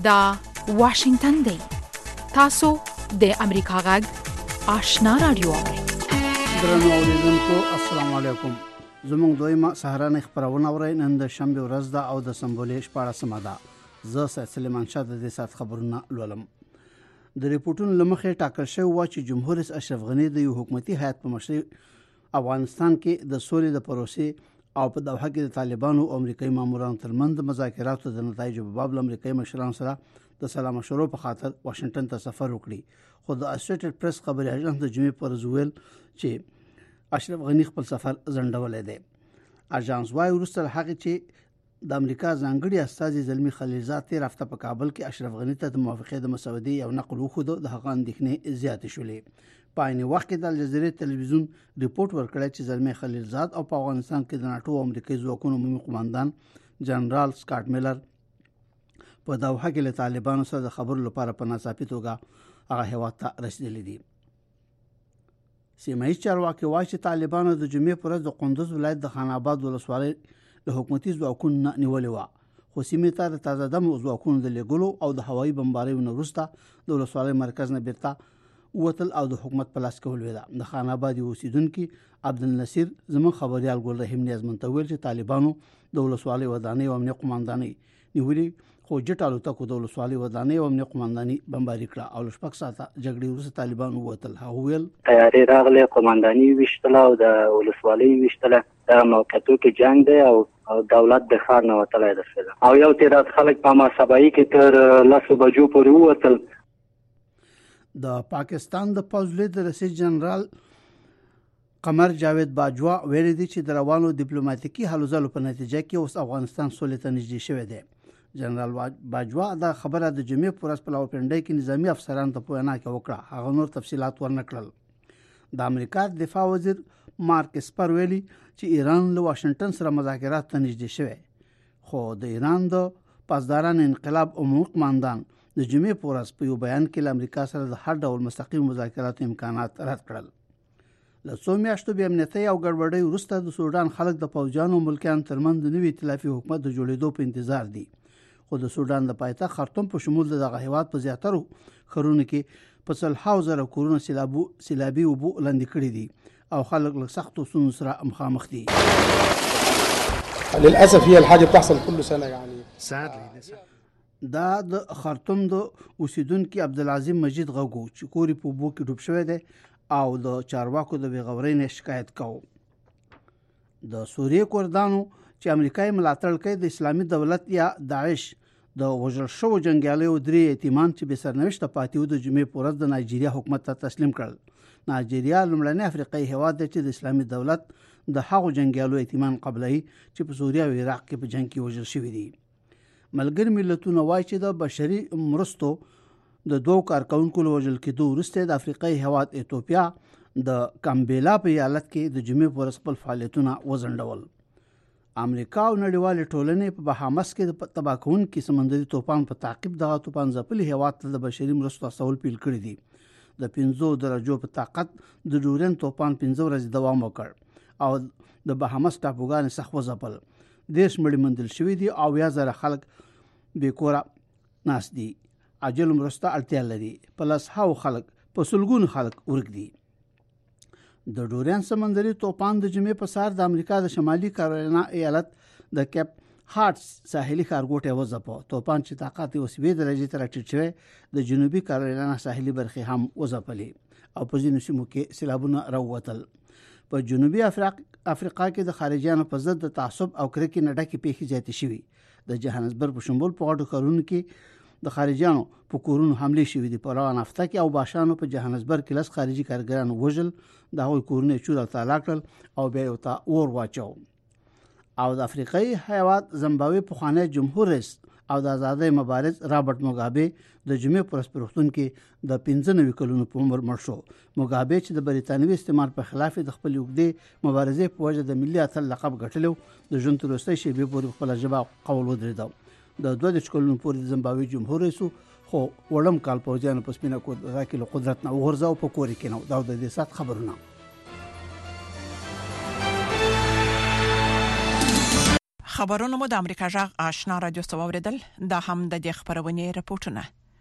دا واشنگتن دی. تاسو د امریکا غږ آشنا رادیو اورئ. درنو اوریدونکو السلام علیکم. زموږ دویمه سهارنۍ خبرونه اورئ. نن د شنبه ورځ ده او د سمبولې 14مه ده. زه سید سلیمان شاه د دې سات خبرونه لولم. د ریپورتونو لمخې ټاکل شوی و چې جمهور رئیس اشرف غنی د یو حکومتي هیئت په مشرۍ افغانستان کې د سولې د پروسې او په دوحه کې د طالبانو او امریکایي مامورانو ترمنځ د مذاکراتو د نتایجو په باب له امریکایي مشرانو سره د سلا مشورو په خاطر واشنگټن ته سفر وکړي. خو د اسوسییټډ پریس خبري اژانس د جمعې پر ورځ ویل چې اشرف غنی خپل سفر ځنډولی دی. اژانس وايي وروسته هغه چې د امریکا ځانګړي استازي زلمی خلیلزاد تیر هفته په کابل کې اشرف غنی ته د موافقې د مسودې یو نقل وښود. د هغه اندېښنې زیاتې شولې. په عین وخت کې د الجزیرې تلویزیون ریپورت ورکړی چې زلمی خلیلزاد او په افغانستان کې د ناټو او امریکایي ځواکونو عمومي قوماندان جنرال سکاټ میلر په دوحه کې له طالبانو سره د خبرو لپاره په ناڅاپي توګه هغه هیواد ته رسیدلی دي. سیمه ییز چارواکي وایي چې طالبانو د جمعې پر ورځ د قندوز ولایت د خان آباد ولسوالۍ له حکومتي ځواکونو نه نیولې وه. خو سیمې ته د تازه دمو ځواکونو د لیږلو او د هوایي بمباریو نه وروسته د ولسوالۍ مرکز نه بیرته ووتل او د حکومت په لاس کې ولوېده. د خان آباد اوسیدونکي عبدالنصیر زموږ خبریال ګل رحیم نیازمن ته ویل چې طالبانو د ولسوالۍ ودانۍ او امنیه قوماندانۍ نیولې، خو جټ الوتکو د ولسوالۍ ودانۍ او امنیه قوماندانۍ بمباري کړه او له 6 ساعته جګړې وروسته طالبان ووتل. هغه ویل تیارې راغلې، قوماندانۍ ویشتله او د ولسوالۍ ویشتله. دا موقعیتو کې جنگ دی او دولت د ښار نه وتلی دی او یو تیرات خلک په ماسبایي کې تر 10 بجو پورې ووتل. د پاکستان د پوځ لید رئیس جنرال قمر جاوید باجوا ویلي دي چې د روانو ډیپلوماټیکي هلو ځلو په نتیجه کې اوس افغانستان سولې ته نږدې شوی دی. جنرال باجوا دا خبره د جمعې پر ورځ په لاوپنډۍ کې نظامی افسرانو ته په وینا کې وکړه. هغه نور تفصیلات ورنکړل. د امریکا دفاع وزیر مارک اسپر ویلي چې ایران له واشنگټن سره مذاکرات ته نږدې شوی، خو د ایران د پاسداران انقلاب عمومي قوماندان د جمعې په ورځ په یو بیان کې له امریکا سره د هر ډول مستقیم مذاکراتو امکانات رد کړل. له څو میاشتو بې امنیتۍ او ګډوډۍ وروسته د سودان خلک د پوځیانو او ملکیانو ترمنځ د نوي ائتلافي حکومت د جوړېدو په انتظار دي. خو د سودان د پایتخت خرطوم په شمول دغه هیواد په زیاترو ښارونو کې په 100,000 کورونه سیلابي اوبو لاندې کړي دي او خلک له سختو ستونزو سره مخامخ دي. للاسف هي الحاجه بتحصل كل سنه يعني. دا د خرطوم د اوسیدونکو عبدالعظیم مجید غوګو چې کوري په اوبو کې ډوب شوی دی او د چارواکو د بېغورۍ نه شکایت کوي. د سوریې کردانو چې امریکایي ملاتړ کوي د اسلامي دولت یا داعش د وژل شوو جنګیالیو 3 یتیمان چې بې سرنوشته پاتې وو د جمعې په ورځ د نایجیریا حکومت ته تسلیم کړل. نایجیریا لومړنی افریقایي هیواد دی چې د اسلامي دولت د هغو جنګیالو یتیمان قبلوي چې په سوریه او عراق کې په جنګ کې وژل شوي دي. ملګري ملتونه وایي چې د بشري مرستو د 2 کارکونکو له وژل کېدو وروسته د افریقایي هیواد ایتوپیا د کامبیلا په ایالت کې د جمعې په ورځ خپل فعالیتونه وځنډول. امریکا او نړیوالې ټولنې په بهامس کې د تباه کوونکي سمندري طوفان په تعقیب دغه طوفان ځپلي هیواد ته د بشري مرستو استول پیل کړي دي. د 5 درجو په طاقت د ډورین طوفان 15 ورځې دوام وکړ او د بهامس ټاپوګانې سخت وځپل. 10 مړي موندل شوي دي او 1000 خلک بیکوره ناست دي. عاجل مرسته اړتیا لري. په 100 خلک په سلګونو خلک ورک دي. د ډورین سمندري طوفان د جمعې په سهار د امریکا د شمالي کارولینا ایالت د کیپ هارټس ساحلي ښارګوټی وځپه. طوفان چې طاقت یې 7 درجې ته راټیټ شوی د جنوبي کارولینا ساحلي برخې هم وځپلې او په ځینو سیمو کې سیلابونه راووتل. په جنوبي افریقا کې د خارجیانو په ضد د تعصب او کرکې نه ډکې پیښې زیاتې شوي. د جهانسبرګ په شمول په غټو ښارونو کې د خارجیانو په کورونو حملې شوي دي. په روان هفته کې او باشانو په جهانسبرګ کې 10 خارجي کارګران وژل، د هغوی کورونه چور او تالا کړل او بیا یې ورته اور واچو. او د افریقایي هیواد زمبابوې پخوانی جمهور رئیس او د آزادۍ مبارز رابرټ موګابې د جمعې پر ورځ په روغتون کې د 15 کلونو په عمر مړ شو. موګابې چې د بریتانوي استعمار په خلاف د خپل اوږدې مبارزې په وجه د ملي اتل لقب ګټلو، د ژوند تر وروستۍ شېبې پورې خپله ژبه قول ودرېده. د 22 کلونو پورې د زمبابوې جمهور رئیس خو وړم کال پوځیانو په سپینه کې له قدرت نه وغورځاو په کور کې نو. دا د دې سات خبرونه. خبرونه مو د امریکا جغ آشنا رادیو سواوریدل دا هم د دې خبرونه راپورټونه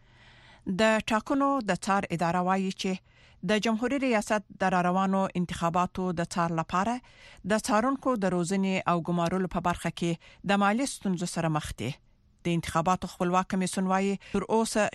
د ټاکنو د څار اداره وايي چې د جمهوریت ریاست د روانو انتخاباتو د څار لپاره د څارونکو د روزنې او ګمارلو په برخه کې د مالی ستونزو سره مخ دي. د انتخاباتو خپلواک کمیسیون وايي تر اوسه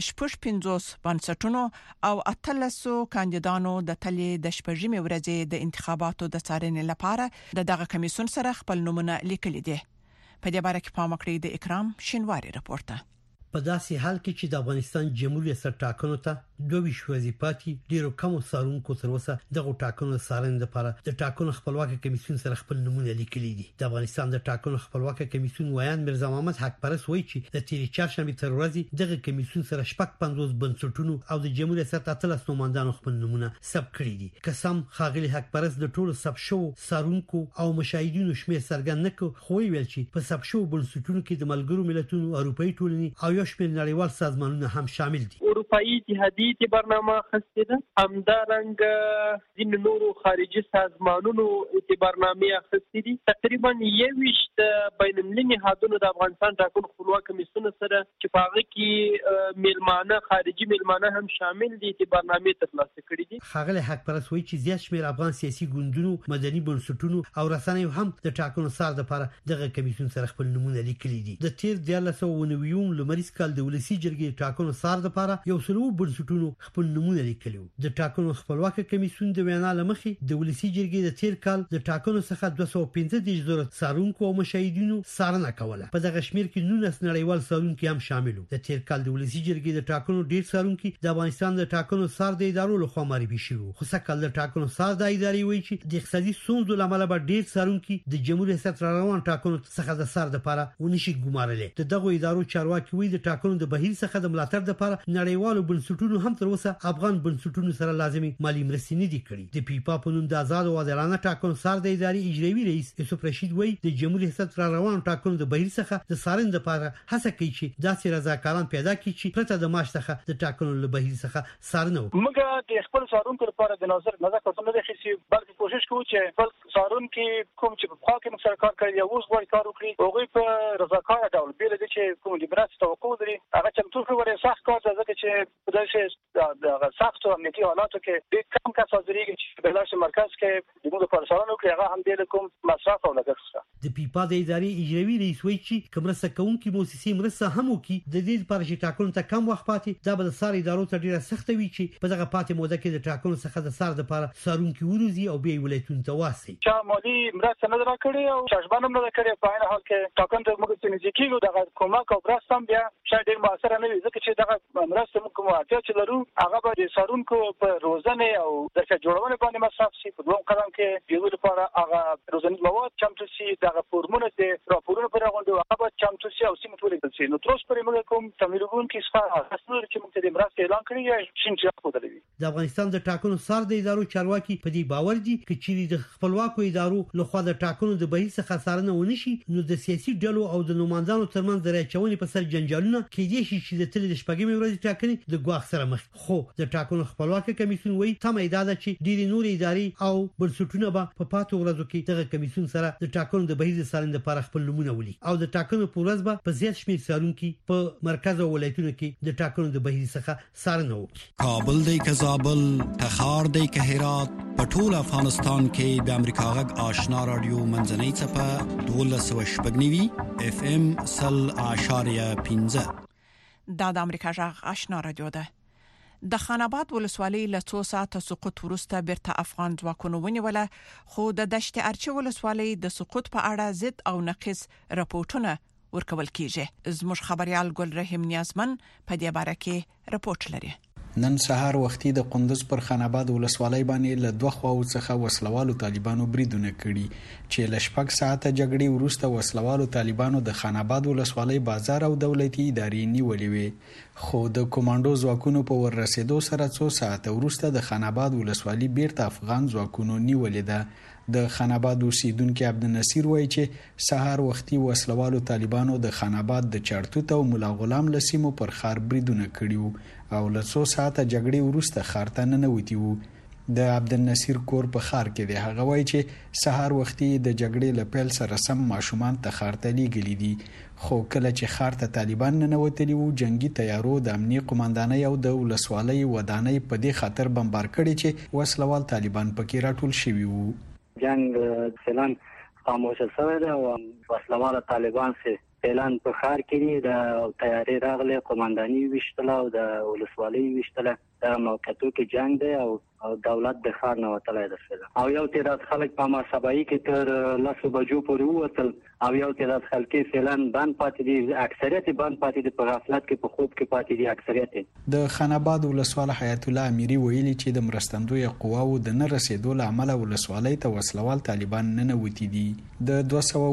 50 بنسټونو او 13 کاندیدانو د تلې د شپږمې ورځې د انتخاباتو د څارنې لپاره دغه کمیسیون سره خپل نومونه لیکلي دي. په دې باره کې پام وکړئ د اکرام شینواری راپورته. په داسې حال کې چې د افغانستان جمهوریت سره ټاکنو ته 22 وظیفاتي ډیرو کم څارونکو تر اوسه دغه ټاکنو څارنې لپاره د ټاکنو خپلواک کمیسیون سره خپل نمونه لیکلي دي. د افغانستان د ټاکنو خپلواک کمیسیون ویان مرزا محمد حق پرس وایي چې د تیری چهارشنبه تر ورځې دغه کمیسیون سره 50 بنسټونو او د جمهوریت سره 13 نوماندانو خپل نمونه ثبت کړي دي. قسم خاغلی حق پرس د ټولو ثبت شو څارونکو او مشاهدینو شمیر څرګند نه کړ، خو ویل چې په ثبت شو بنسټونو کې د ملګرو ملتونو اروپאי ټولنې او یو شمېر نړیوال سازمانونه هم شامل دي. اروپאי اتحادیه برنامه خسته ده، همدارنګ ځین نورو خارجي سازمانونو برنامه خسته دي. تقریبا 21 بین المللي نهادونو د افغانستان ټاکنو خپلواک کمیسیون سره چې پاغه کې میلمانه خارجي میلمانه هم شامل دي چې برنامه ترلاسه کړي دي. خاغلی حق پرس وایي چې زیات شمیر افغان سیاسي ګوندونو، مدني بنسټونو او رسنیو هم د ټاکنو سره لپاره دغه کمیسیون سره خپل نمونه لیکلي دي. د تیر 1990 لمریز کال د ولسی جرګې ټاکنو سره لپاره یو سلو بنسټونو خپل نمونه لیکلي. د ټاکنو خپلواک کمیسیون د وینا لمخې د ولسی جرګې د تیر کال د ټاکنو څخه 215 زره څارونکو او مشاهدینو څارنه کوله. په دغه شمیر کې 19 نړیوال څارونکي هم شامل وو. د تیر کال د ولسی جرګې د ټاکنو ډیر څارونکي د افغانستان د ټاکنو سره د ادارو لخوا معرفي شوي. خو څکه د ټاکنو سره د ادارې وایي چې د اقتصادي ستونزو لامل به ډیر څارونکي د جمهوریت ریاست روان ټاکنو څخه د سره لپاره ونشي ګمارلې. دغه ادارو چارواکي وایي د ټاکنو د بهیر څخه د ملاتړ لپاره نړیوالو بنسټونو هم تر اوسه افغان بنسټونو سره لازمي مالی مرستې نه دي کړې. د پیپا په نوم د آزاد او عادلانه ټاکنو سره د ادارې اجرایي رئیس یوسف رشید وایي د جمهوریت ریاست روان ټاکنو د بهیر څخه د څارنې لپاره هڅه کوي چې داسې رضاکاران پیدا کړي چې پرته د معاش څخه د ټاکنو له بهیر څخه څارنه وکړي. موږ د خپل څارونکو لپاره د نظر کتل نه خېسي، بلکې کوشش کوو چې خپل څارونکو کوم چې په خوا کې موږ سره کار کوي او اوس غواړي کار وکړي هغه په رضاکار ډول بیل دي چې کوم لیبرات توقع لري هغه چمتو خبره سخت کار ځکه چې په داسې سخت او امنیتي حالاتو کې د کم کس حاضرېږي چې په لاس مرکز کې د موږ لپاره څارنه وکړي هغه هم د کوم مصرف او لګښت. د پیپا د ادارې اجرایي رئیس وایي چې کومرسته کوونکي موسسې مرسته هم وکړي د دې لپاره چې ټاکنو ته کم وخت پاتې دا به د ساري ادارو ته ډیره سخت وي چې په دغه پاتې موده کې د ټاکنو څخه د سار لپاره څارونکي وروزي او بیا ولایتونو ته واسي. چې مالي مرسته نه راکړي او شاشبان هم نه کړي په هر حال کې ټاکنو ته موږ چې نزدیکیږو دغه کومک او مرسته هم بیا شاید ډیر موثر نه وي ځکه چې دغه مرسته موږ کومه اړتیا چې لرو هغه به د څارونکو په روزنه او د جوړونې باندې مصرف شي. په دویم قدم کې د یو لپاره هغه روزنیز مواد چمتو شي، دغه فورمونه د راپورونو پر غونډه هغه چمتو شي او سیمه ټولې شي. نو تر اوسه پرې موږ کوم تمرین کې څه حاصل چې موږ د مرسته اعلان کړی یا شین چې خو درلوي. د افغانستان د ټاکنو سره د ادارو چارواکي په دې باور دي چې د خپلواکو ادارو لخوا د ټاکنو د بهیر څخه څارنه ونشي نو د سیاسي ډلو او د نوماندانو ترمنځ د راچونې په سر جنجالونه کېدای شي چې د تل د شپږمې ورځې ټاکنې د ګواښ سره مخ. خو د ټاکنو خپلواک کمیسیون وایي تمه ده چې ډېری نور ادارې او بنسټونه به په پاتو ورځو کې دغه کمیسیون سره د ټاکنو د بهیر څارنې لپاره خپل نمونه ولي او د ټاکنو په ورځ به په زیات شمېر څارونکي په مرکز او ولایتونو کې د ټاکنو د بهیر څخه څارنه وکړي. کابل دی که زابل، تخار دی که هرات، په ټول افغانستان کې د امریکا غږ آشنا رادیو منځنۍ څپه 1290 اف ام 0.15 دا د امریکا غږ آشنا رادیو ده. د خان آباد ولسوالۍ له 2 ساعته سقوط وروسته بیرته افغان ځواکونو ونیوله، خو د دشت ارچي ولسوالۍ د سقوط په اړه ضد او نقیص راپورټونه ورکول کیږي. زموږ خبريال ګل رحیم نیازمن په دې باره کې راپورټ لري. نن سهار وختي د قندوز پر خان آباد ولسوالۍ باندې له دوه خواو څخه وسلوالو طالبانو بریدونه کړي چې له 6 ساعته جګړې وروسته وسلوالو طالبانو د خان آباد ولسوالۍ بازار او دولتي ادارې نیولې وې، خو د کمانډو ځواکونو په ورسېدو سره 2 ساعته وروسته د خان آباد ولسوالۍ بیرته افغان ځواکونو نیولې ده. د خان آباد اوسیدونکو عبدالنصیر وایي چې سهار وختي وسلوالو طالبانو د خان آباد د چړتوت او مولا غلام لسیمو پر خار بریدونه کړي او له 2 ساعته جګړې وروسته خار ته ننوتي وو. د عبدالنصیر کور په خار کې دی. هغه وایي چې سهار وختي د جګړې له پیل سره سم ماشومان ته ښار ته لیږلي دي، خو کله چې ښار ته طالبان ننوتلي وو جنگي تیارو د امني قومندانۍ او د ولسوالۍ ودانۍ په دې خاطر بمبار کړي چې وسلوال طالبان پکې راټول شوي وو. جنگ فعلا خاموش شوی دی او وسلوال طالبان سه اعلان په خار کې د تیاری راغله قومنداني وشتله او د ولسوالۍ وشتله د موقعیتو کې جنگ دی او دولت د خار نه وتلای درشل او یو تعداد خلک په مصابایي کې تر 10 بجو پورې ووتل او یو تعداد خلک فعلن بند پاتې دي، اکثریت بند پاتې دي، په غفلت کې په خوب کې پاتې دي اکثریت. د خاناباد ولسوال حیات الله امیری ویلي چې د مرستندوی قواو د نه رسیدو لامل ولسوالۍ ته وسلوال طالبان ننوتي دي. د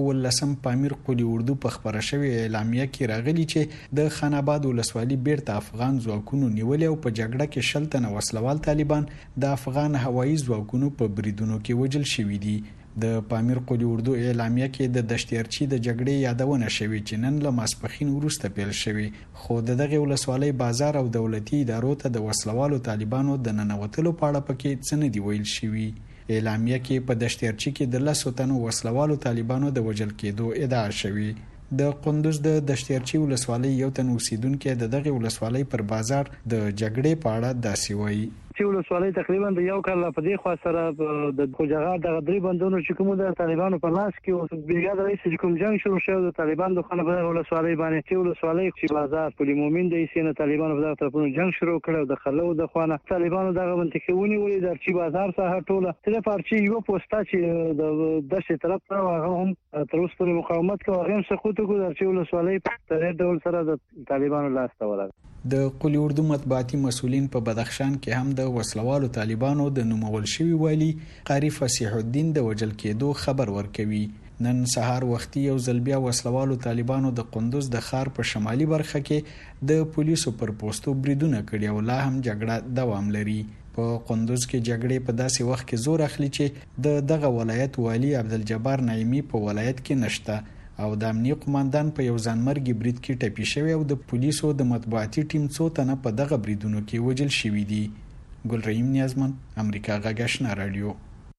219 پامیر قلی اردو په خبره شوی اعلامیه کې راغلي چې د خاناباد ولسوالۍ بیرته افغان ځواکونو نیولې او په جګړه کې شلتنه وسلوال طالبان د افغان هوایي ځواکونو په بریدونو کې وژل شوي دي. د پامیر قلی اردو اعلامیه کې د دشتیارچی د جګړې یادونه شوې چې نن له ماسپخین وروسته پیل شوی، خو دغه ولسوالۍ بازار او دولتي ادارو ته د وسلوالو طالبانو د ننوتلو په اړه پکې څه نه دی ویل شوی. اعلامیه کې په دشتیارچی کې د 10 تنو وسلوالو طالبانو د وژل کېدو ادعا شوی. د قندوز د دشتیارچی ولسوالۍ یو تن اوسیدونکو دغه ولسوالۍ پر بازار د جګړې په اړه داسې وایي. چې ولسوالۍ تقریبا د یو کال په دې خوا سره د خوجغا د درې بندونو چې کوم د طالبانو په لاس کې او بیګا د رئیس کوم جنگ شروع شو د طالبانو د خانه په ولسوالۍ باندې چې ولسوالۍ چې بازار پولی مومن د ایسینه طالبانو په دغه طرفونو جنگ شروع کړو د خلو د خوانه طالبانو دغه منطقه ونیولې د چې بازار سره ټوله تر پارچي یو پوسټا چې د دشت طرف ته هغه هم تر اوسه پورې مقاومت کوي، هغه هم سقوط کوي چې ولسوالۍ په تر ډول سره د طالبانو لاس ته ورغله. د قلی اردو مطبوعاتي مسولین په بدخشان کې هم د وسلوالو طالبانو د نومول شوی والی قاری فصیح الدین د وجل کېدو خبر ورکوي. نن سهار وختي یو ځل بیا وسلوالو طالبانو د قندوز د ښار په شمالي برخه کې د پولیسو پر پوسټو بریدونه کړي او لا هم جګړه دوام لري. په قندوز کې جګړې په داسې وخت کې زور اخلي چې دغه ولایت والی عبدالجبار نعیمی په ولایت کې نشته او د امنیه قومندان په یو ځانمرګي برید کې ټپي شوی او د پولیسو د مطبوعاتي ټیم څو تنه په دغه بریدونو کې وژل شوي دي. ګل رحیم نیازمن، امریکا غږ آشنا رادیو.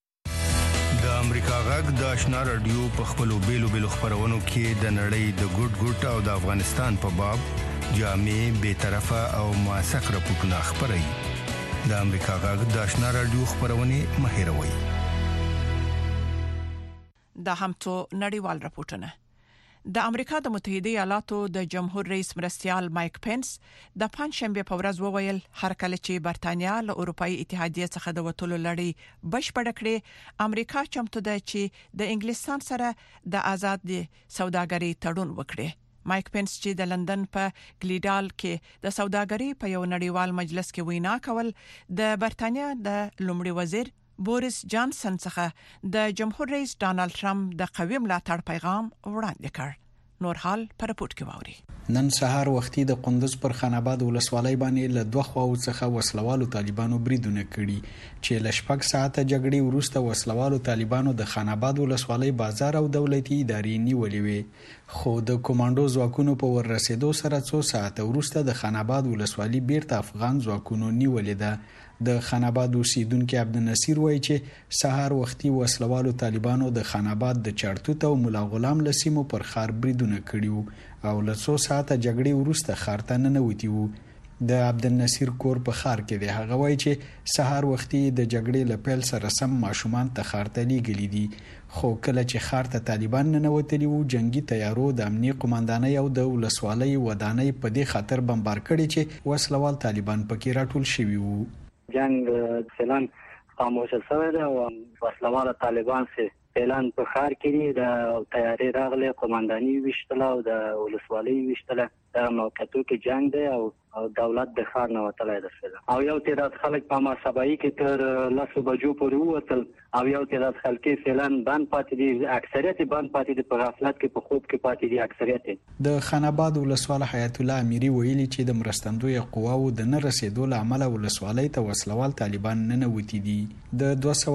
د امریکا غږ د آشنا رادیو په خپلو بیلو خبرونو کې د نړۍ د ګډ او د افغانستان په باب جامع، بی‌طرفه او موثق راپورټونه خبري. د امریکا غږ د آشنا رادیو خبرونه مهیروي. دا هم تو نړیوال راپورټونه. د امریکا د متحده ایالاتو د جمهور رئیس مرستیال مایک پنس د پنځشنبه په ورځ وویل هر کله چې برتانیا له اروپאי اتحادیه څخه د وټولو لړۍ بشپړ کړي، امریکا چمتو ده چې د انګلستان سره د آزاد سوداګرۍ تړون وکړي. مایک پنس چې د لندن په ګلیډال کې د سوداګرۍ په یو نړیوال مجلس کې وینا کول د برتانیا د لومړي وزیر بوریس جانسن څخه د جمهور رئیس ډانلډ ټرمپ د قوي ملاتړ پیغام وړاندې کړ. نور حال پر رپورت کې واوري. نن سهار وختي د قندوز پر خاناباد ولسوالۍ باندې له دوه خواو څخه وسلوالو طالبانو بریدونه کړي چې ل 6 ساعته جګړې وروسته وسلوالو طالبانو د خاناباد ولسوالۍ بازار او دولتي ادارې نیولې وې، خو د کمانډو ځواکونو په ورسېدو سره څو ساعته وروسته د خاناباد ولسوالۍ بیرته افغان ځواکونو نیولې ده. د خاناباد اوسیدونکو عبدالنصیر وایي چې سهار وختي وسلوالو طالبانو د خاناباد د چړتوت او مولا غلام لسیمو پر خار بریدونه کړي او له 2 ساعته جګړې وروسته خار ته ننوتي وو. د عبدالنصیر کور په خار کې دی. هغه وایي چې سهار وختي د جګړې له پیل سره سم ماشومان ته خار ته لیږلي دي، خو کله چې خار ته طالبان ننوتلي وو جنگي تیارو د امنیه قومندانۍ او د ولسوالۍ ودانۍ په دې خاطر بمبار کړي چې وسلوال طالبان پکې راټول شوي وو. جنگ فعلا خاموش شوی دی او وسلوال طالبان سه اعلان په خار کې د تیاری راغله قومنداني وشتله او د ولسوالۍ وشتله د موقعیتو کې جنگ دی او دولت د خار نه وتلای درشل او یو تعداد خلک په مصابایي کې تر 10 بجو پورې ووتل او یو تعداد خلک فعلن بند پاتې دي، اکثریت بند پاتې دي، په غفلت کې په خوب کې پاتې دي اکثریت. د خاناباد ولسوال حیات الله امیری ویلي چې د مرستندوی قواو د نه رسیدو لامل ولسوالۍ ته وسلوال طالبان ننوتي دي. د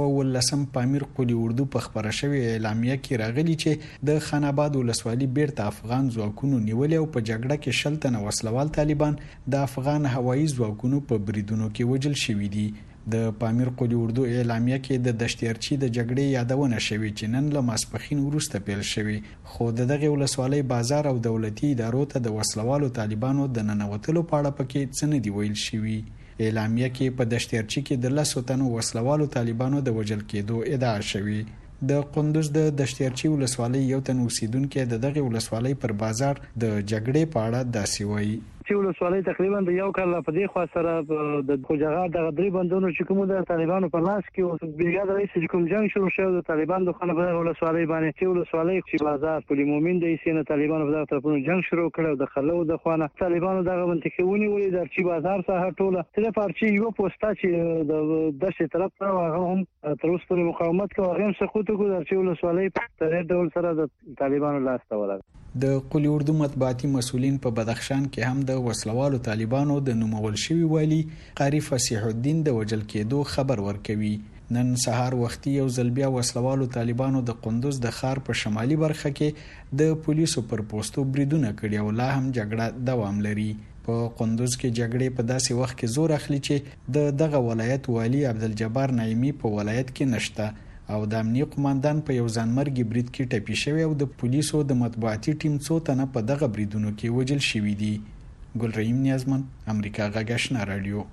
219 پامیر قلی اردو په خبره شوی اعلامیه کې راغلي چې د خاناباد ولسوالۍ بیرته افغان ځواکونو نیولې او په جګړه کې شلتنه وسلوال طالبان د افغان هوایي ځواکونو په بریدونو کې وژل شوي دي. د پامیر قلی اردو اعلامیه کې د دشتیرچی د جګړې یادونه شوې چې نن له ماسپخین وروسته پیل شوې، خو دغه ولسوالۍ بازار او دولتي ادارو ته د وسلوالو طالبانو د ننوتلو په اړه پکې څه نه دی ویل شوی. اعلامیه کې په دشتیرچی کې د 10 تنو وسلوالو طالبانو د وژل کېدو ادعا شوې. د قندوز د دشتیرچی ولسوالۍ یو تن اوسیدونکو د دغه ولسوالۍ پر بازار د جګړې په اړه داسې وایي. چې ولسوالۍ تقریبا د یو کال په دې خوا سره د خوجغا د غدري بندونو چې کوم د طالبانو په لاس کې او بیګا رئیس چې کوم جنگ شروع شو د طالبان د خانه په ولسوالۍ باندې چې ولسوالۍ چې بازار پولی مومن د ایسینه طالبانو په طرفونو جنگ شروع کړو د خلو د خوانه طالبانو دغه منطقهونی ولې د چې بازار سره ټوله تل پارچي یو پوسټا چې د دشت طرف ته هغه هم تر اوسه پورې مقاومت کوي، هغه هم سقوط کوي چې ولسوالۍ په تر ډول سره د طالبانو لاس ته ورغله. د قلی اردو مطبوعاتي مسولین په بدخشان کې هم د وسلوالو طالبانو د نومول شوی والی قاری فصیح الدین د وجل کېدو خبر ورکوي. نن سهار وختي یو ځل بیا وسلوالو طالبانو د قندوز د ښار په شمالي برخه کې د پولیسو پر پوسټو بریدونه کړي او لا هم جګړه دوام لري. په قندوز کې جګړې په داسې وخت کې زور اخلي چې دغه ولایت والی عبدالجبار نعیمی په ولایت کې نشته او د امنیه قوماندان په یو ځانمرګي برید کې ټپي شوی او د پولیسو د مطبوعاتي ټیم څو تنه په دغه بریدونو کې وژل شوي دي. ګل رحیم نیازمن، امریکا غږ آشنا رادیو.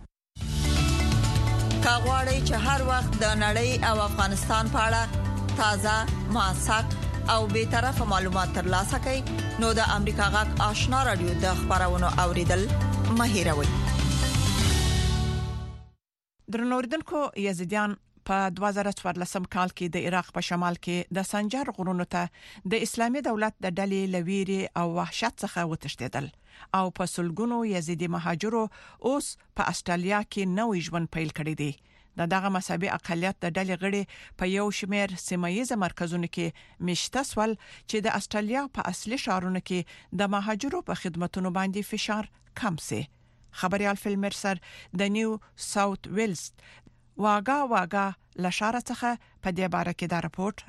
کاغوري چې هر وخت د نړۍ او افغانستان په اړه تازه موثق او به طرفه معلومات ترلاسه کړئ نو د امریکا غږ آشنا رادیو د خبرونو اوریدل مه هیروئ. درنوردونکو، یزیدیان په 2014 کال کې د عراق په شمال کې د سنجر غرونو ته د اسلامي دولت د ډلې لويري او وحشت څخه وتښتیدل او په سلګونو یزیدي مهاجرو اوس په استرالیا کې نوې ژوند پیل کړی دی. دغه مذهبي اقلیت د ډلې غړي په یو شمېر سیمایي مرکزونو کې مشته سول چې د استرالیا په اصلي ښارونو کې د مهاجرو په خدماتونو باندې فشار کم سي. خبريال فیلمرسر د نیو ساوث ویلز واګه لشاره څخه په دې باره کې دا راپورټ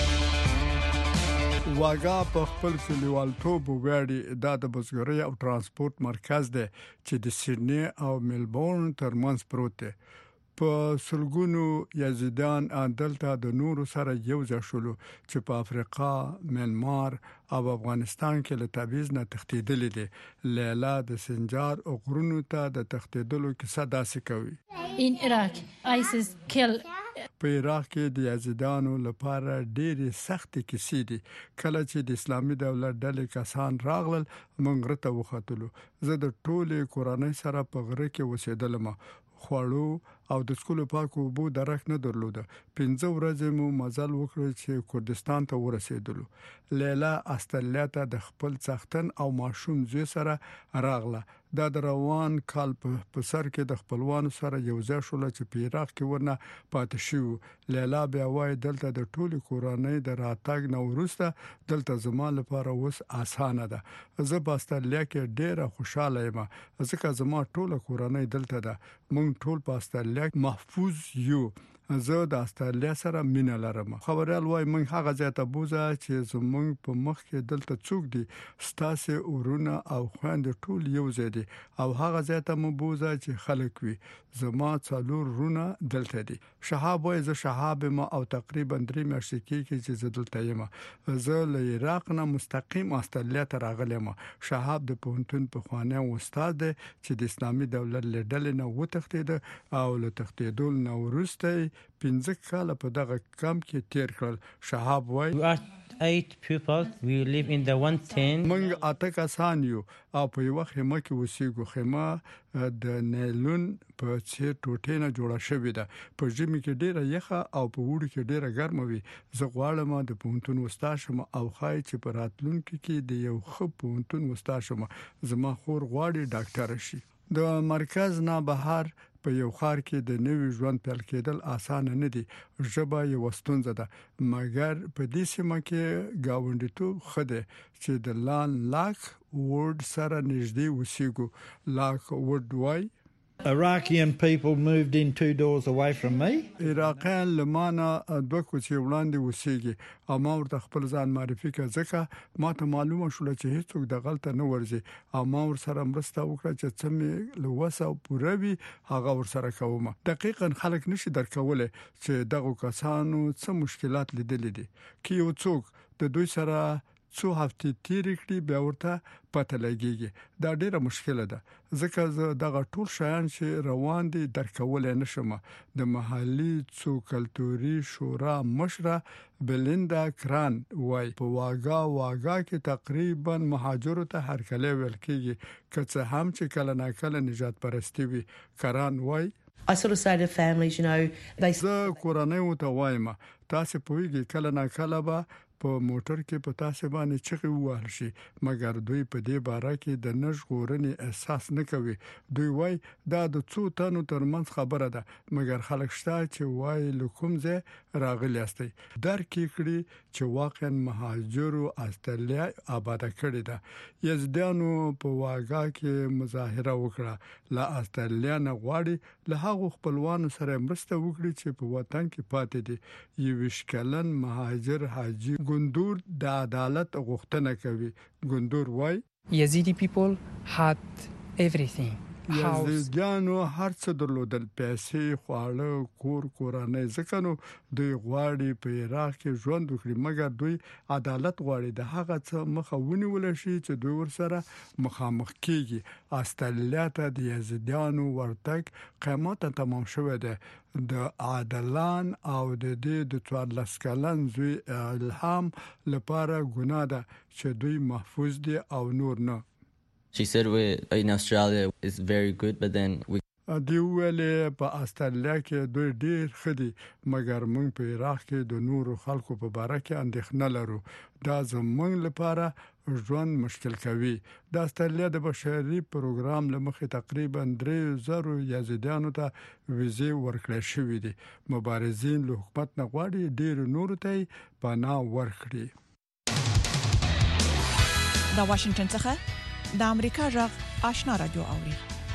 راغلی. واګه په خپل کلیوالتوب ویاړي د بزګرۍ او ترانسپورت مرکز دی چې د سیدنی او ملبورن ترمنځ پروت دی. په سلګونو یزیدان دلته د نورو سره یو ځای شول چې په افریقا، منمار او افغانستان کې له تبعیض نه تښتیدل دي. لیلا د سنجار او غرونو ته د تښتیدلو کیسه داسې کوي. In Iraq, ISIS kill. په عراق کې د یزیدانو لپاره ډېری سخت کیسې دي. کله چې د اسلامي دولت ډلې کسان راغلل موږ رته وختلو. زه د ټوله کورنۍ سره په غره کې اوسېدلم. خوړو او د سکولو پاکو بو درک نه درلوده. 15 ورځې مو مزل وکړ چې کردستان ته ورسېدلو. لیلا استرالیا ته د خپل څښتن او ماشوم زوی سره راغله. دا د روان کال په سر کې د خپلوانو سره یو ځای شول چې په عراق کې ورنه پاتې شو. لیلا بیا وایي دلته د ټولو کورنۍ د راتګ نو وروسته دلته زما لپاره اوس اسانه ده. زه په استرالیا کې ډېره خوشاله یم ځکه زما ټوله کورنۍ دلته ده. مونږ ټول په استرالیا محفوظ یو. زه د استرالیا سره مینه لرم. خبريال وای موږ هغه ځای ته بوزه چې زموږ په مخ کې دلته څوک دي ستاسو ورونه او خويند ټول یو ځای دي او هغه ځای ته مو بوزه چې خلک وي. زما څلور رونه دلته دي. شهاب وای زه شهاب ما او تقریبا 3 میاشتې کې چې زه دلته یم. زه له عراق نه مستقیم استرالیا ته راغلم. شهاب د پونتون په خوانه استاد دی چې د اسلامي دولت لیدل نه وتښتید او له تښتیدل نو ورسته 15 کال په دغه کمپ کې تیر کړل. شهاب وای 8 people we live in the one tent. موږ اته کسان یو او په یو خیمه کې اوسېږو. خیمه د نیلون په څیر ټوټې نه جوړه شوې ده. په ژمي کې ډیره یخه او په وړو کې ډیره ګرمه وي. زه غواړم د پونتون وستا شم او خای چې په راتلونکي کې د یو خپ پونتون وستا شم. زما خور غواړي ډاکټر شي. د مرکز نه بهر په یو خار کې د نوې ژوند پیل کېدل اسانه نه دي. ژبه یو ستونزه ده مګر په دې سیمه کې گاونډیتوب خده چې د لان لاک ورډ سره نږدې وسیګو. لاک ورډ وای Iraqian people moved in 2 doors away from me. عراقیان لمانه دوه کوڅې وړاندې اوسېږي او ما ورته خپل ځان معرفي کړ ځکه ما ته معلومه شول چې هیڅوک د غلطه نه ورځي او ما ورسره مرسته وکړه چې څه مې لوسه او پوره وي هغه ورسره کوم. دقیقاً خلک نشي درکولای چې دغه کسانو څه مشکلات لیدلې دي کې یو څوک د دوی سره څو هفتې تیرې کړې بیا ورته پته لګيږي. دا ډیره مشکله ده ځکه زه دغه ټول شیان چې روان دي درکول نه شم. د محلي څو کلتوري شورا مشره بلیندا کران وای په واګا کې تقریبا مهاجرو ته هرکلی ویل کېږي که څه هم چې کله ناکله نجات پرستی وي. کران وای I sort of say to families, you know, they کورنۍ وته وایم تاسو پوهیږئ کله ناکله به په موټر کې په تاسو باندې چغې ووهل شي مګر دوی په دې باره کې د نشغورنې احساس نه کوي. دوی وای دا د څو تنو ترمنځ خبره ده مګر خلک شته چې وای لکوم ځای راغلی استي درکې کړي چې واقعا مهاجرو استرالیا آباد کړي ده. یزدانو په واګا کې مظاهره وکړه لا استرالیا نه غواړي له هغو خپلوانو سره مرسته وکړي چې په وطن کې پاتې دي. یو وشکلن مهاجر حاجی ګوندور د عدالت غوښتنه کوي. ګوندور وای Yazidi people had everything. یزدیانو هر څه درلودل پیسې خواړه کورانه ځکه نو دوی غواړي په عراق کې ژوند وکړي مګر دوی عدالت غواړي د هغه څه مخاوني ولشي چې دوی ورسره مخامخ کیږي. استرالیا ته د یزدیانو ورتګ قیمت تمام شوه ده. د عادلان او د دې د 14 کلن زوی الهام لپاره ګناه ده چې دوی محفوظ دي او نور نه. She said we in Australia is very good but then we دی ویلې په استرالیا کې دوی ډیر خدي مګر موږ په عراق کې د نورو خلکو په باره کې اندېښنه لرو. دا زموږ لپاره ژوند مشکل کوي. د استرالیا د بشري پروګرام لمخې تقریبا 3000 یزیدانو ته ویزې ورکړې شوې دي. مبارزین له حکومت نه غواړي ډیر نور ته پناه ورکړي. د واشنگټن څخه د امریکا غږ آشنا رادیو اوري.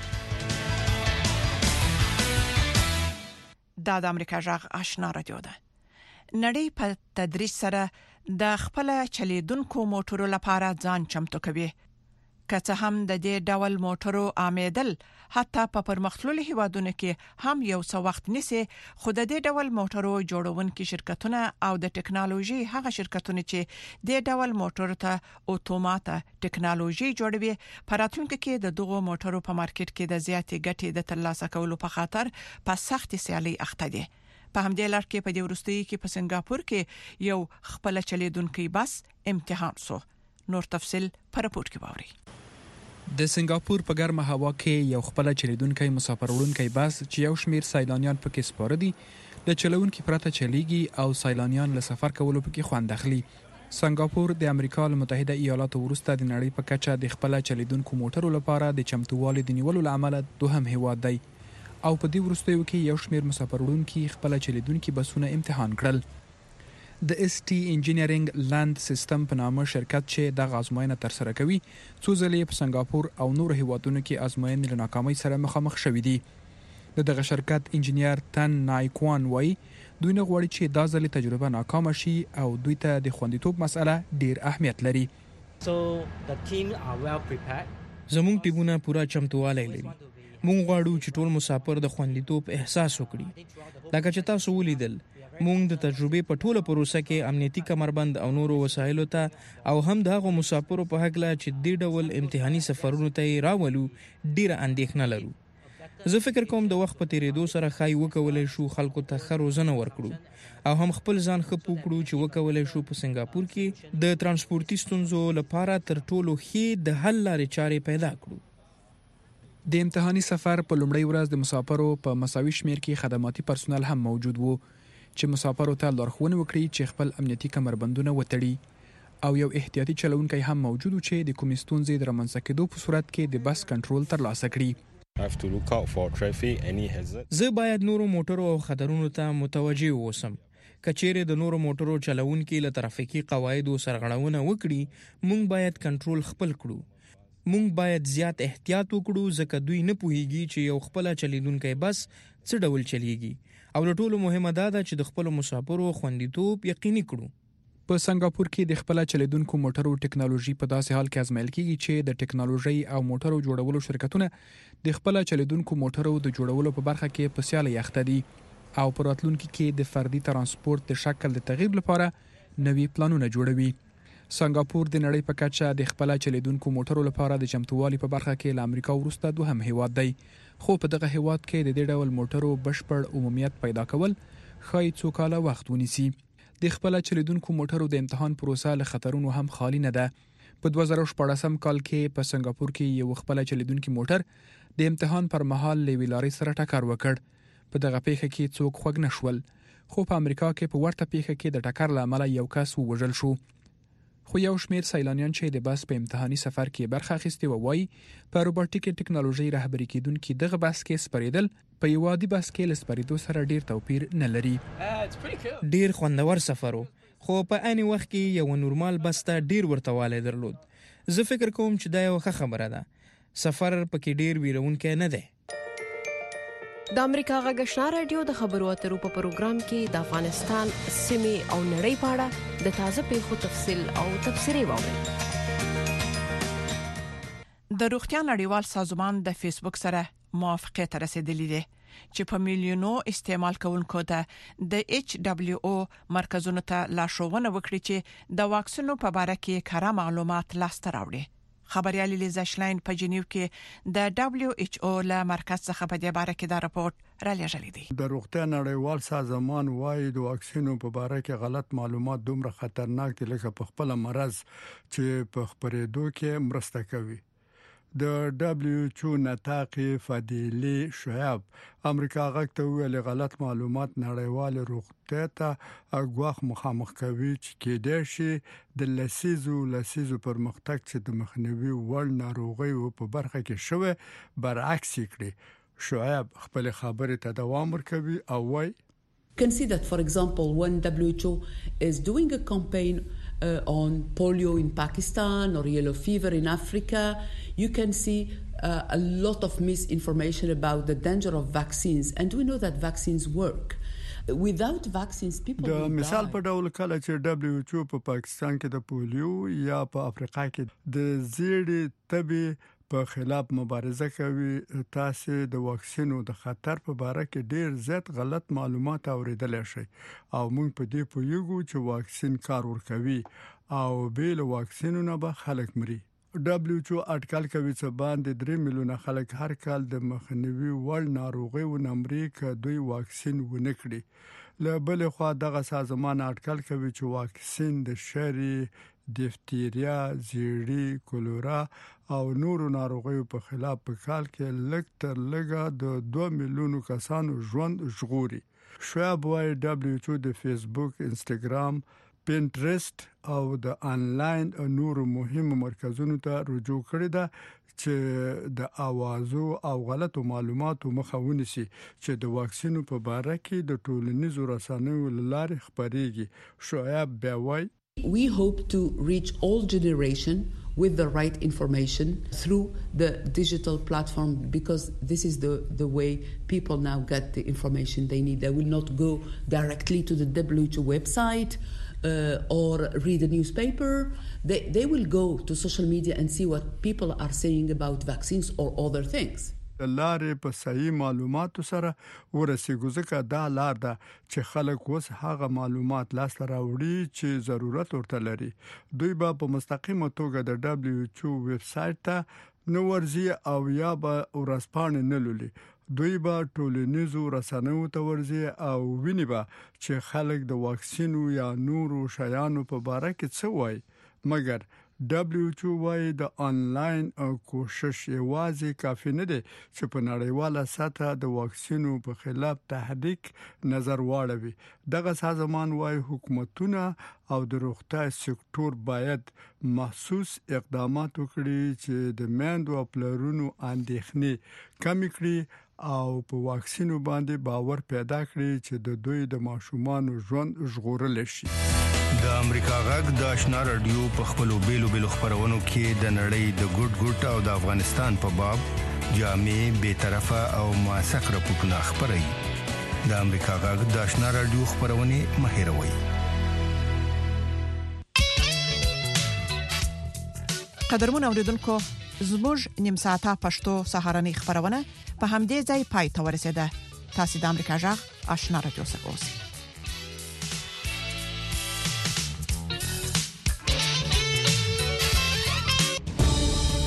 د امریکا غږ آشنا رادیو ده. نړۍ په تدریج سره د خپل چلیدونکو موټرو لپاره ځان چمتو کوي. که څه هم د دې ډول موټرو آمدل حتی په پرمختللو هیوادونو کې هم یو څه وخت نیسي خو د دې ډول موټرو جوړونکو شرکتونه او د ټکنالوژي هغه شرکتونه چې د ډول موټرو ته اتومات ټکنالوژي جوړوي په راتلونکي کې د دغو موټرو په مارکیټ کې د زیاتې ګټې د ترلاسه کولو په خاطر په سخت سیالي اخته دي. په همدې لړ کې په دې وروستي کې په سنگاپور کې یو خپل چلیدونکو بس امتحان شو. نور تفصيل په رپورت کې باوري. د سنگاپور په ګرمه هوا کې یو خپل چلیدونکو مسافر وړونکو بس چې یو شمیر سیلانیان پکې سپاره دي د چلونکو پرته چلیږي او سیلانیان له سفر کولو پکې خوند اخلي. سنگاپور د امریکا متحده ایالاتو وروسته د نړۍ په کچه د خپل چلیدونکو موټرو لپاره د چمتووالي د نیولو لامل دوهم هیواد دی او په دې وروستیو کې یو شمیر مسافر وړونکو خپل چلیدونکو بسونه امتحان کړل. د اس ټي انجینیرینګ لاند سیستم په نامه شرکت چې د غازماینه تر سره کوي څو ځلې په سنگاپور او نور هیوادونو کې ازموینې له ناکامۍ سره مخامخ شوې دي. دغه شرکت انجینیر تن نایکوان وای دوی نه غواړي چې دا ځلې تجربه ناکام شي او دوی ته د خوندیتوب مسله ډیر اهمیت لري. زموږ ټیمونه پورا چمتووالی لري. موږ غواړو چې ټول مسافر د خوندیتوب احساس وکړي. لکه چې تاسو ولیدل موږ د تجربې په ټوله پروسه کې امنیتي کمربند او نورو وسایلو ته او هم دغه مسافرو په حق لا چې د ډول امتحاني سفرونو ته راولو ډیره اندېښنه لرو. زه فکر کوم د وخت په تیریدو سره خای وکولای شو خلکو ته خروزنه ورکړو او هم خپل ځان خپو کړو چې وکولای شو په سنگاپور کې د ترانسپورتي ستونزو لپاره تر ټولو ښه د حل لارې چارې پیدا کړو. د امتحاني سفر په لومړۍ ورځ د مسافرو په مساوي شمیر کې خدماتي پرسونل هم موجود وو چې مسافرو ته لارښوونه وکړي چې خپل امنیتي کمربندونه وتړي او یو احتیاطي چلونکی هم موجود و چې د کومې ستونزې د رامنځته کېدو په صورت کې د بس کنټرول ترلاسه کړي. زه باید نورو موټرو او خطرونو ته متوجه اوسم. کچېره د نورو موټرو چلونکو له ترافیکي قواعدو سرغړونه وکړي موږ باید کنټرول خپل کړو. مونږ باید زیات احتیاط وکړو ځکه دوی نه پوهیږي چې یو خپل چلیدونکو بس څه ډول چلیږي او له ټولو مهمه دا ده چې د خپل مسافرو خوندیتوب یقیني کړو. په سنگاپور کې د خپل چلیدونکو موټرو ټکنالوژي په داسې حال کې ازمایل کیږي چې د ټکنالوژي او موټرو جوړولو شرکتونه د خپل چلیدونکو موټرو د جوړولو په برخه کې په سیالي اخته دي او په راتلونکي کې د فردي ترانسپورت د شکل د تغییر لپاره نوي پلانونه جوړوي. سنگاپور د نړۍ په کچه د خپل چلیدونکو موټرو لپاره د چمتووالي په برخه کې له امریکا وروسته دوهم هیواد دی، خو په دغه هیواد کې د دې ډول موټرو بشپړ عمومیت پیدا کول خای څو کاله وخت ونیسي. د خپل چلیدونکو موټرو د امتحان پروسه له خطرونو هم خالی نه ده. په 2014 کال کې په سنگاپور کې یو خپل چلیدونکو موټر د امتحان پر مهال له ویلاري سره ټکر وکړ. په دغه پیښه کې څوک خوګ نشول، خو په امریکا کې په ورته پیښه کې د ټکر لامل یو کس ووژل شو. خو یو شمیر سیلانیان چې د بس په امتحاني سفر کې برخه اخیستي وایي په روبوټیک ټکنالوژي رهبری کیدونکو دغه بس کې سپریدل په یو عادي بس کې لسپریدو سره ډیر توپیر نه لري. ډیر خوندور سفر خو په اني وخت کې یو نورمال بس ته ډیر ورتواله درلود. زه فکر کوم چې دا یو ښه خبره ده. سفر پکې ډیر ویرونکی نه دی. د امریکا غږ آشنا رادیو د خبرو اترو په پروګرام کې د افغانستان سیمې او نړۍ په اړه د تازه پیښو تفصیل او تبصرې واورئ. د روغتیا نړیوال سازمان د فیسبوک سره موافقه ته رسیدلې ده چې په میلیونو استعمال کوونکو ته د WHO مرکزونو ته لارښوونه وکړي چې د واکسینو په اړه کې کره معلومات لاسته راوړي. خبريال لیزا شلاین په جنیو کې د WHO له مرکز څخه په دې باره کې دا راپورټ را لېږلی دی. د روغتیا نړیوال سازمان وايي د واکسینو په باره کې غلط معلومات دومره خطرناک دي لکه په خپل مرز چې په خبرېدو کې مرسته کوي. د WHO نتاقي فاديلي شعب امریکا غږ ته ویل غلط معلومات نړیوال روغتیا ته غواخ مخامخ کوي چې کېدای شي د لسیزو پرمختګ چې د مخنیوي وړ ناروغیو په برخه کې شوه برعکس کړي. شعب خپل خبرې ته دوام ورکوي او وايي can see that, for example, when WHO is doing a campaign on polio in Pakistan or yellow fever in Africa, you can see a lot of misinformation about the danger of vaccines, and we know that vaccines work. Without vaccines, people will die. د مثال په ډول کله چې WHO په پاکستان کې د پولیو یا په افریقا کې د زیړې تبې په خلاف مبارزه کوي، تاسو د واکسینو د خطر په اړه کې ډیر زیات غلط معلومات اوریدل شي او موږ په دې پوهیږو چې واکسین کار ورکوي او بیل واکسینونه به خلک مري. WHO اټکل کوي چې باندې 3 میلیونه خلک هر کال د مخنیوي وړ ناروغیو نمرې ک دوی واکسین ونه کړي. له بل خوا دغه سازمان اټکل کوي چې واکسین د شری دیفتیریا، زیړی، کولرا او نورو ناروغیو په خلاف په کال کې لږ تر لږه د 2 میلیونو کسانو ژوند ژغوري. شعب وايي WHO د فیسبوک، انستګرام، پینټرست او د انلاین نورو مهمو مرکزونو ته رجوع کړی ده چې د اوازو او غلطو معلوماتو مخه ونیسي چې د واکسینو په اړه کې د ټولنیزو رسنیو لارې خبريږي. شعب بیا وايي we hope to reach all generation with the right information through the digital platform, because this is the way people now get the information they need. They will not go directly to the WHO website or read a newspaper. They will go to social media and see what people are saying about vaccines or other things. لارې په صحیح معلوماتو سره ورسېږي، ځکه دا لار ده چې خلک اوس هغه معلومات لاسته راوړي چې ضرورت ورته لري. دوی به په مستقیمه توګه د WHO ویب سټ ته نو ورځي او یا به ورسپانې نه لولي. دوی به ټولنیزو رسنیو ته ورځي او ویني به چې خلک د واکسینو یا نورو شیانو په اړه کې څه وایي. مګر WHO وايي د انلاین کوشش یوازې کافي نه دی چې په نړیواله سطح د واکسینو په خلاف تحریک نظر واړوي. دغه سازمان وايي حکومتونه او د روغتیا سکتور باید محسوس اقدامات وکړي چې د میندو او پلرونو اندېښنې کم کړي او په واکسینو باندې باور پیدا کړي چې د دوی د ماشومان ژوند ژغورل شي. د امریکا غږ د آشنا رادیو په خپلو بیلو خبرونو کې د نړۍ د ګډ او د افغانستان په باب جامع به طرفه او موثق راپورټونه خبري د امریکا غږ د آشنا رادیو خبرونه مهیروي. قدرمن اوریدونکو زموږ نیم ساعته پښتو سهارنی خبرونه په همدې ځای پای ته ورسیده. تاسو د امریکا غږ آشنا رادیو سره اوسئ.